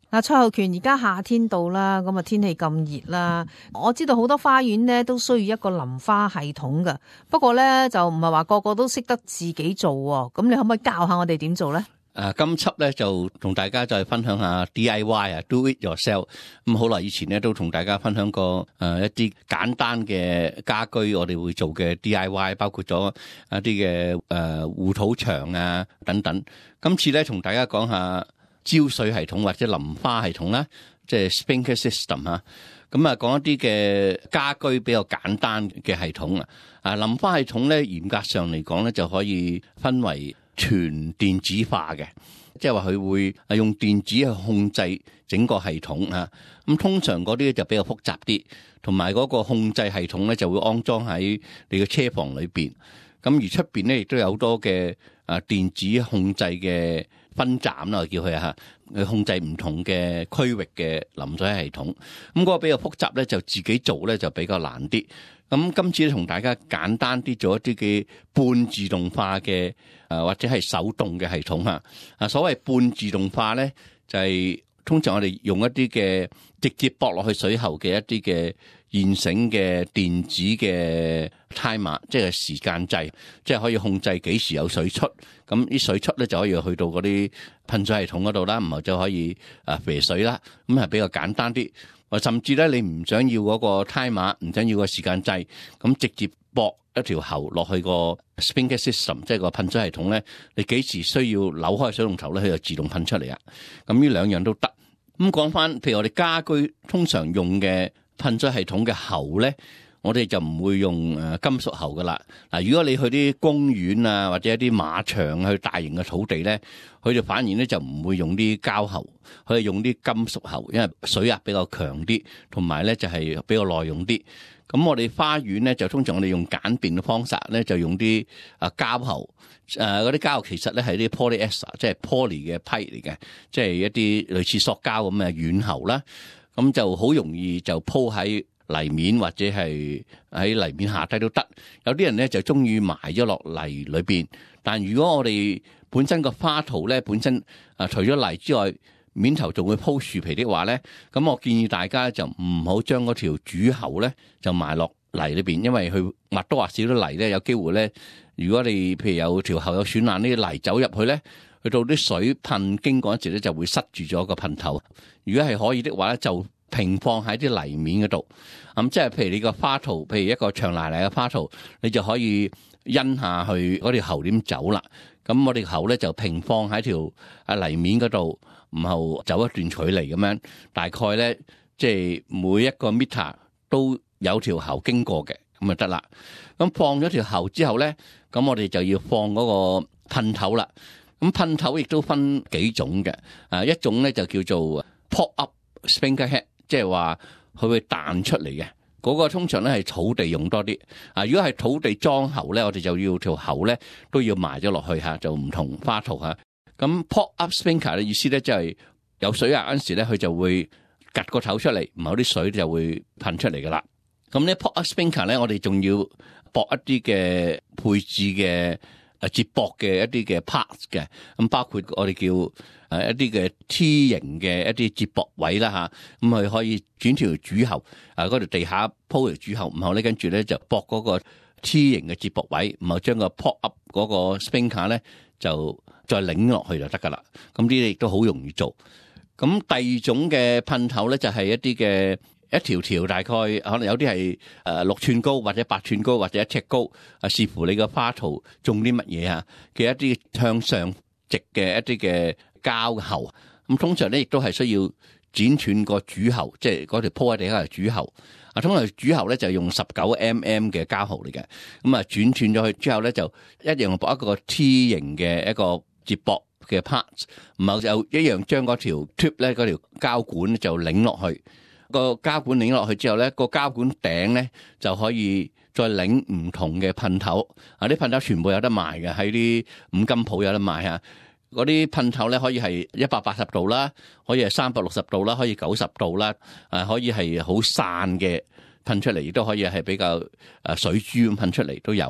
嗱，蔡浩權，而家夏天到啦，咁啊天氣咁熱啦，我知道好多花園咧都需要一個淋花系統噶，不過咧就唔係話個個都識得自己做喎，咁你可唔可以教下我哋點做咧？ 今輯咧就同大家再分享下 DIY 啊 ，Do It Yourself。咁好耐以前咧都同大家分享過一啲簡單嘅家居，我哋會做嘅 DIY， 包括咗一啲嘅護土牆啊等等。今次咧同大家講下澆水系統或者淋花系統啦，即係 sprinkler system 啊。咁啊，講一啲嘅家居比較簡單嘅系統啊。淋花系統咧，嚴格上嚟講咧，就可以分為全電子化嘅，即係話佢會用電子去控制整個系統啊。咁通常嗰啲就比較複雜啲，同埋嗰個控制系統咧就會安裝喺你嘅車房裏邊。咁而出邊咧亦都有好多嘅電子控制嘅分站啦，我叫佢去控制唔同嘅區域嘅淋水系統。咁嗰個比較複雜咧，就自己做咧就比較難啲。咁今次咧同大家簡單啲做一啲嘅半自動化嘅或者係手動嘅系統嚇。所謂半自動化咧，就係通常我哋用一啲嘅直接駁落去水喉嘅一啲嘅現成嘅電子嘅 timer， 即係時間掣，即係可以控制幾時有水出。咁啲水出咧就可以去到嗰啲噴水系統嗰度啦，然後就可以肥水啦。咁係比較簡單啲。甚至咧你唔想要嗰個 timer， 唔想要個時間掣，咁直接駁一條喉落去個 sprinkler system， 即係個噴水系統咧，你幾時需要扭開水龍頭咧，佢就自動噴出嚟啊。咁呢兩樣都得。咁講翻，譬如我哋家居通常用嘅噴水系統嘅喉咧，我哋就唔會用金屬喉噶啦。嗱，如果你去啲公園啊，或者一啲馬場去大型嘅土地咧，佢就反而咧就唔會用啲膠喉，佢係用啲金屬喉，因為水壓比較強啲，同埋咧就係比較耐用啲。咁我哋花園咧就通常我哋用簡便嘅方式咧，就用啲膠喉。嗰啲膠喉其實咧係啲 polyester， 即係 poly 嘅批嚟嘅，即係一啲類似塑膠咁嘅軟喉啦。咁就好容易就鋪喺泥面或者係喺泥面下低都得。有啲人咧就中意埋咗落泥裏邊，但如果我哋本身個花槽咧本身除咗泥之外，面頭仲會鋪樹皮的話咧，咁我建議大家就唔好將嗰條主喉咧就埋落泥裏邊，因為佢或多或少啲泥咧有機會咧，如果你譬如有條喉有損爛，呢啲泥走入去咧，去到啲水噴經過嗰時咧就會塞住咗個噴頭。如果係可以的話咧，就平放喺啲泥面嗰度。咁即係譬如你個花槽，譬如一個長泥泥嘅花槽，你就可以因下去嗰條喉點走啦。咁我哋喉咧就平放喺條泥面嗰度，然後走一段距離咁樣，大概咧即係每一個 meter 都有條喉經過嘅，咁就得啦。咁放咗條喉之後咧，咁我哋就要放嗰個噴頭啦。咁噴頭亦都分幾種嘅，一種咧就叫做 pop up sprinkler head， 即係話佢會彈出嚟嘅。嗰個通常咧係土地用多啲，如果係土地裝喉咧，我哋就要條喉咧都要埋咗落去嚇，就唔同花槽嚇。咁 pop up sprinkler 嘅意思咧，即係有水壓嗰陣時咧，佢就會趌個頭出嚟，某啲水就會噴出嚟噶啦。咁呢 pop up sprinkler 咧，我哋仲要駁一啲嘅配置嘅接駁嘅一啲嘅 parts 嘅，咁包括我哋叫一啲嘅 T 型嘅一啲接駁位啦嚇，咁佢可以轉條主喉，嗰條地下鋪條主喉，然後咧跟住咧就駁嗰個 T 型嘅接駁位，然後將個 pop up 嗰個 sprinkler 咧就再擰落去就得噶啦。咁呢啲亦都好容易做。咁第二種嘅噴頭咧就係一啲嘅一條條，大概可能有啲係6寸高或者8寸高或者1尺高，視乎你個花槽種啲乜嘢啊嘅一啲向上直嘅一啲嘅膠喉。咁通常咧亦都係需要剪斷個主喉，即係嗰條鋪喺地下嘅主喉。通常主喉咧就用19mm 嘅膠喉嚟嘅。咁轉斷咗佢之後咧，就一樣駁一個 T 型嘅一個接駁嘅 parts， 然後就一樣將嗰條 tube 咧嗰條膠管就擰落去。個膠管擰落去之後咧，個膠管頂咧就可以再擰唔同嘅噴頭。啲噴頭全部有得賣嘅，喺啲五金鋪有得賣啊。嗰啲噴頭咧可以係180度啦，可以係360度啦，可以90度啦，可以係好散嘅噴出嚟，亦都可以係比較水珠咁噴出嚟都有。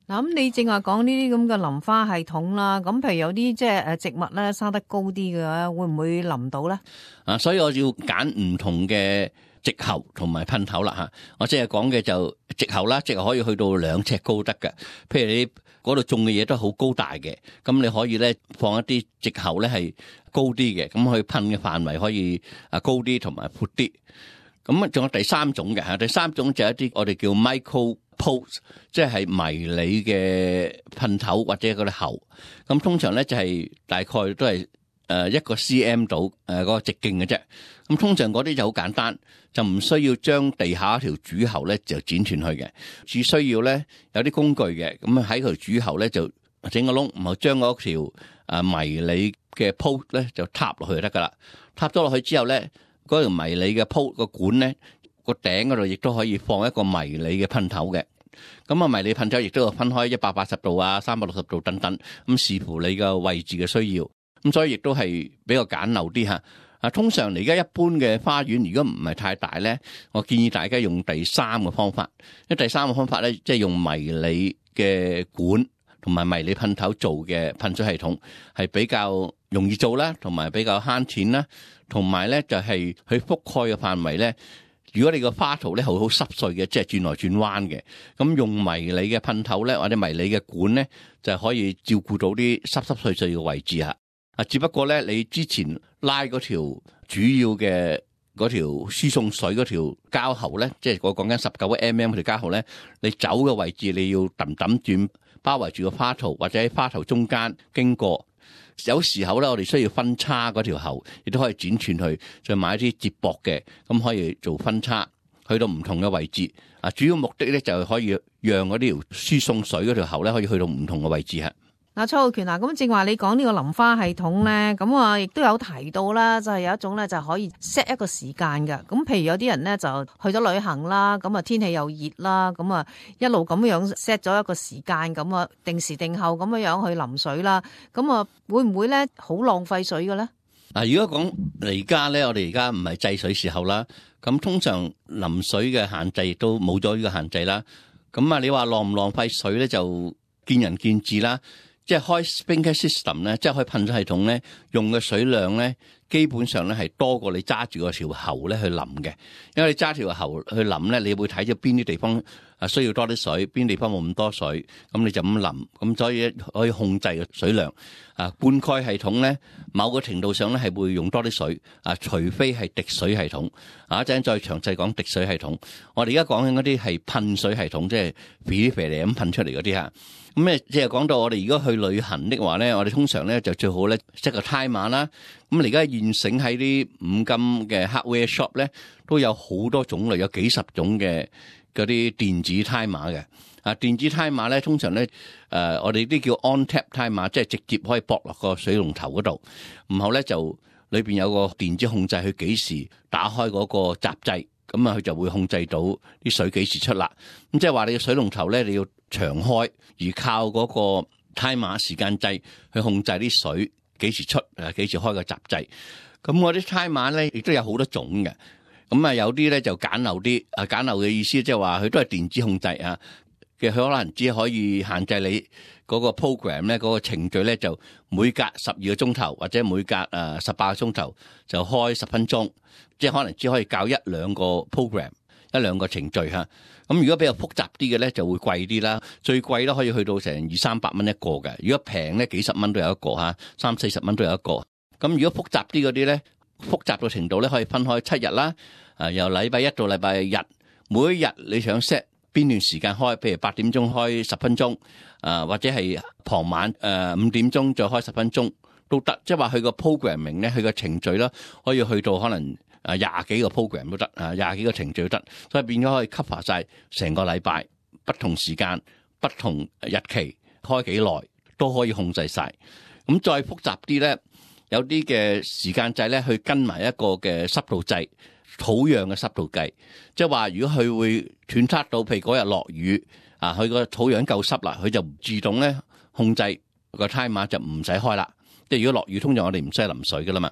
嗱，咁你正話講呢啲咁嘅淋花系統啦，咁譬如有啲即係植物咧生得高啲嘅話，會唔會淋到咧？ 所以我要揀唔同嘅直喉同埋噴頭啦嚇。我即係講嘅就直喉啦，直喉可以去到2尺高得嘅。譬如你嗰度種嘅嘢都好高大嘅，咁你可以咧放一啲直喉咧係高啲嘅，咁佢噴嘅範圍可以高啲同埋闊啲。咁仲有第三種嘅嚇，第三種就係一啲我哋叫 micro pulse， 即係迷你嘅噴頭或者嗰啲喉。咁通常咧就係大概都係1個 cm 到嗰個直徑嘅啫。咁通常嗰啲就好簡單，就唔需要將地下一條主喉咧就剪斷去嘅，只需要咧有啲工具嘅，咁喺條主喉咧就整個窿，然後將嗰條迷你嘅 pulse 咧就插落去就得噶啦。插咗落去之後咧，嗰條迷你嘅 pulse 個管咧個頂嗰度亦都可以放一個迷你嘅噴頭嘅。咁迷你噴頭亦都有分開180度啊、360度等等，咁視乎你嘅位置嘅需要。咁所以亦都係比較簡陋啲嚇。通常而家一般嘅花園，如果唔係太大咧，我建議大家用第三個方法。因為第三個方法咧，即係用迷你嘅管同埋迷你噴頭做嘅噴水系統，係比較容易做啦，同埋比較慳錢啦，同埋咧就係佢覆蓋嘅範圍咧。如果你個花槽咧好濕碎嘅，即係轉來轉彎嘅，咁用迷你嘅噴頭咧，或者迷你嘅管咧，就可以照顧到啲濕碎嘅位置嚇。只不過咧，你之前拉嗰條主要嘅嗰條輸送水嗰條膠喉咧，即係我講緊19mm 嗰條膠喉咧，你走嘅位置你要揼轉包圍住個花槽，或者喺花槽中間經過。有時候咧，我哋需要分叉嗰條喉，亦都可以剪斷去，再買一啲接駁嘅，咁可以做分叉，去到唔同嘅位置。主要目的咧就係可以讓嗰條輸送水嗰條喉咧，可以去到唔同嘅位置嚇。 嗱，蔡浩權咁正話你講呢個淋花系統咧，咁亦都有提到啦，就係有一種咧就可以 set 一個時間嘅。咁譬如有啲人咧就去咗旅行啦，咁天氣又熱啦，咁一路咁樣 set 咗一個時間，咁定時定候咁樣去淋水啦，咁會唔會咧好浪費水嘅咧？ 如果講而家咧，我哋而家唔係制水時候啦，咁通常淋水嘅限制亦都冇咗呢個限制啦。咁你話浪唔浪費水咧，就見仁見智啦。即係開 sprinkler system 咧，即係開噴水系統咧，用嘅水量咧，基本上咧係多過你揸住個條喉咧去淋嘅。因為你揸條喉去淋咧，你會睇咗邊啲地方需要多啲水，邊啲地方冇咁多水，咁你就咁淋，咁所以可以控制個水量。灌溉系統咧，某個程度上咧係會用多啲水，除非係滴水系統。一陣再詳細講滴水系統。我哋而家講緊嗰啲係噴水系統，即係肥肥嚟咁噴出嚟嗰啲嚇。咁即係講到我哋如果去旅行的話咧，我哋通常咧就最好咧 set 個 timer 啦。咁而家現成喺啲五金嘅 hardware shop 咧，都有好多種類，有幾十種嘅嗰啲電子 timer 嘅。電子 timer 咧，通常咧我哋啲叫 on tap timer， 即係直接可以駁落個水龍頭嗰度，然後咧就裏邊有個電子控制佢幾時打開嗰個閘掣，咁佢就會控制到啲水幾時出啦。咁即係話你嘅水龍頭咧，你要長開，而靠嗰個 timer 時間掣去控制啲水幾時出，幾時開個閘掣。咁我啲 timer 咧亦都有好多種嘅。咁有啲咧就簡陋啲，簡陋嘅意思即係話佢都係電子控制啊。嘅佢可能只可以限制你嗰個 program 咧，嗰個程序咧就每隔12個鐘頭或者每隔18個鐘頭就開10分鐘，即係可能只可以教1-2個 program， 1-2個程序嚇。咁如果比較複雜啲嘅咧就會貴啲啦，最貴都可以去到成200-300蚊一個嘅。如果平咧幾十蚊都有一個嚇，30-40蚊都有一個。咁如果複雜啲嗰啲咧，複雜嘅程度咧可以分開7日啦，由禮拜一到禮拜日，每一日你想 set邊段時間開，譬如8點鐘開10分鐘，或者係傍晚5點鐘再開10分鐘都得。即係話佢個 programming 咧，佢個程序啦，可以去到可能20幾個 program 都得，20幾個程序都得，所以變咗可以 cover 晒成個禮拜，不同時間、不同日期開幾耐都可以控制晒。咁再複雜啲咧，有啲嘅時間掣咧，去跟埋一個嘅濕度計。土壤嘅濕度計，即係話如果佢會斷測到，譬如嗰日落雨，佢個土壤夠濕啦，佢就自動咧控制個 timer 就唔使開啦。即係如果落雨，通常我哋唔使淋水噶啦嘛。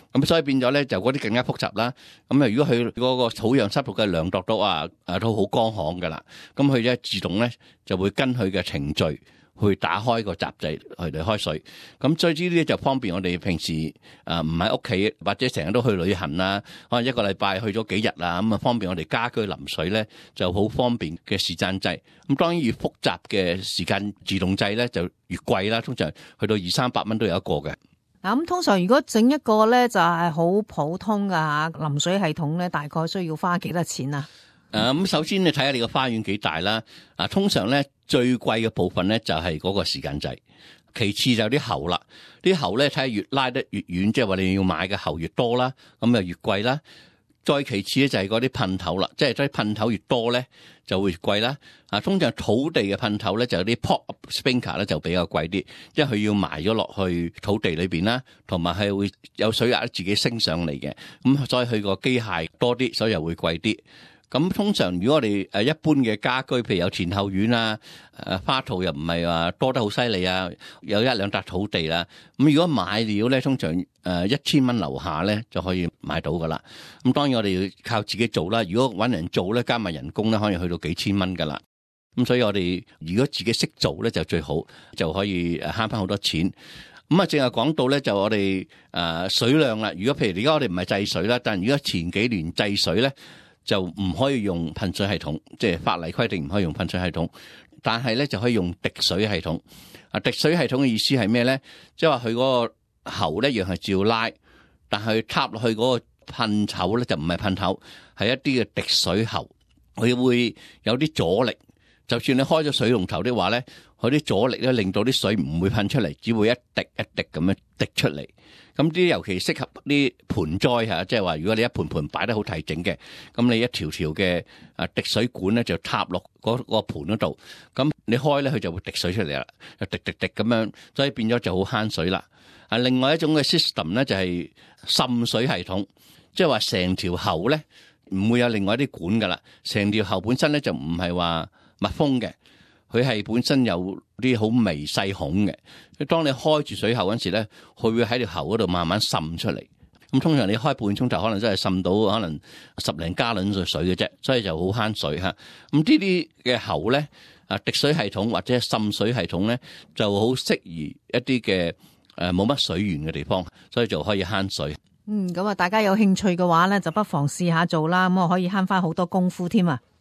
咁所以變咗咧就嗰啲更加複雜啦。咁啊，如果佢嗰個土壤濕度嘅量度都都好乾旱噶啦，咁佢咧自動咧就會跟佢嘅程序去打開個閘掣去嚟開水。咁所以呢啲就方便我哋平時唔喺屋企或者成日都去旅行啦，可能一個禮拜去咗幾日啊，咁啊方便我哋家居淋水咧就好方便嘅時間掣。咁當然越複雜嘅時間自動掣咧就越貴啦，通常去到200-300蚊都有一個嘅。 嗱，咁通常如果整一個咧就係好普通嘅吓淋水系統咧，大概需要花幾多錢啊？ 咁首先你睇下你個花園幾大啦。通常咧最貴嘅部分咧就係嗰個時間掣，其次就啲喉啦。啲喉咧睇下越拉得越遠，即係話你要買嘅喉越多啦，咁就越貴啦。再其次咧就係嗰啲噴頭啦，即係啲噴頭越多咧就會越貴啦。通常土地嘅噴頭咧就有啲 pop-up sprinkler 咧就比較貴啲，因為佢要埋咗落去土地裏邊啦，同埋係會有水壓自己升上嚟嘅，咁所以佢個機械多啲，所以又會貴啲。咁通常如果我哋一般嘅家居，譬如有前後院啊，花槽又唔係話多得好犀利啊，有1-2笪土地啦。咁如果買料咧，通常1000蚊樓下咧就可以買到噶啦。咁當然我哋要靠自己做啦。如果搵人做咧，加埋人工咧，可以去到幾千蚊噶啦。咁所以我哋如果自己識做咧就最好，就可以慳翻好多錢。咁正係講到咧就我哋水量啦。如果譬如而家我哋唔係制水啦，但係如果前幾年制水咧，就唔可以用噴水系統，即係法例規定唔可以用噴水系統，但係咧就可以用滴水系統。滴水系統嘅意思係咩咧？即係話佢嗰個喉咧一樣係照拉，但係插落去嗰個噴頭咧就唔係噴頭，係一啲嘅滴水喉，佢會有啲阻力。就算你開咗水龍頭的話咧，佢啲阻力咧令到啲水唔會噴出嚟，只會一滴一滴咁樣滴出嚟。咁啲尤其適合啲盆栽嚇，即係話如果你一盆盆擺得好齊整嘅，咁你一條條嘅滴水管咧就插落嗰個盆嗰度，咁你開咧佢就會滴水出嚟啦，就滴滴滴咁樣，所以變咗就好慳水啦。另外一種嘅 system 咧就係滲水系統，即係話成條喉咧唔會有另外一啲管噶啦，成條喉本身咧就唔係話密封嘅，佢係本身有啲好微細孔嘅。當你開住水喉嗰時咧，佢會喺條喉嗰度慢慢滲出嚟。咁通常你開半鐘頭，可能真係滲到可能10零加侖水嘅啫，所以就好慳水嚇。咁呢啲嘅喉咧，滴水系統或者滲水系統咧，就好適宜一啲嘅冇乜水源嘅地方，所以就可以慳水。 咁大家有興趣嘅話咧，就不妨試下做啦，咁我可以慳翻好多功夫添啊！